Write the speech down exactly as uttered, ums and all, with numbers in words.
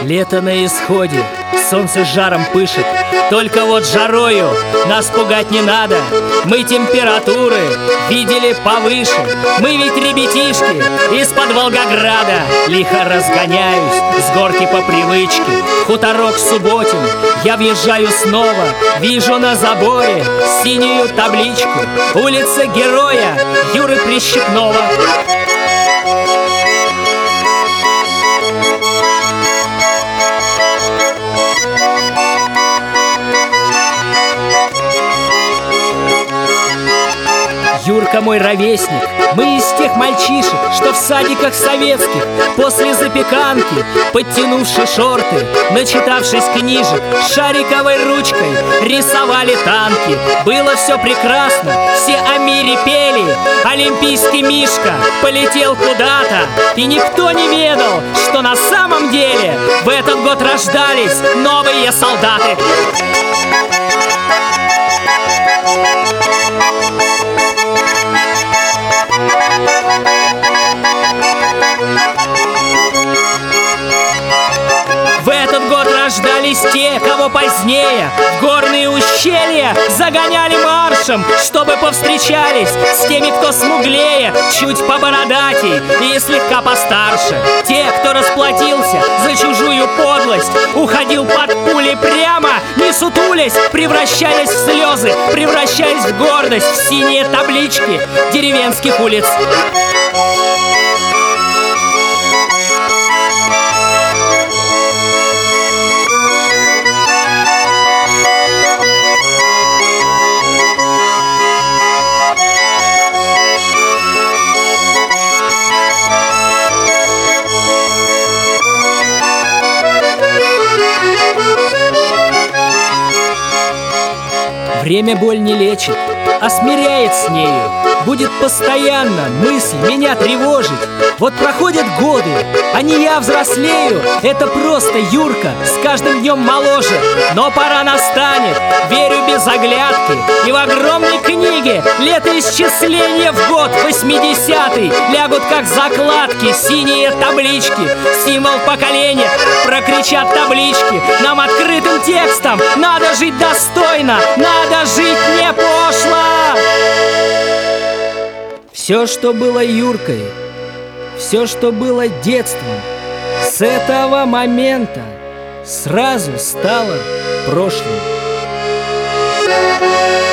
Лето на исходе, солнце жаром пышет. Только вот жарою нас пугать не надо. Мы температуры видели повыше. Мы ведь ребятишки из-под Волгограда. Лихо разгоняюсь с горки по привычке. Хуторок Субботин, я въезжаю снова. Вижу на заборе синюю табличку. Улица Героя Юры Прищепнова. Юрка мой ровесник, мы из тех мальчишек, что в садиках советских после запеканки, подтянувши шорты, начитавшись книжек, шариковой ручкой рисовали танки. Было все прекрасно, все о мире пели. Олимпийский Мишка полетел куда-то, и никто не ведал, что на самом деле в этот год рождались новые солдаты. В этот год рождались те, кого позднее в горные ущелья загоняли маршем, чтобы повстречались с теми, кто смуглее, чуть побородатей и слегка постарше. Те, кто расплатился за чужую подлость, уходил под пули прямо, не сутулясь, превращались в слезы, превращались в гордость, в синие таблички деревенских улиц. Время боль не лечит, а смиряет с нею. Будет постоянно мысль меня тревожить. Вот проходят годы, а не я взрослею. Это просто Юрка с каждым днем моложе. Но пора настанет, верю без оглядки. И в огромной книге летоисчисления в год восьмидесятый лягут как закладки синие таблички. Символ поколения, прокричат таблички нам открытым текстом: надо жить достойно, надо жить не пошло. Все, что было Юркой, все, что было детством, с этого момента сразу стало прошлым.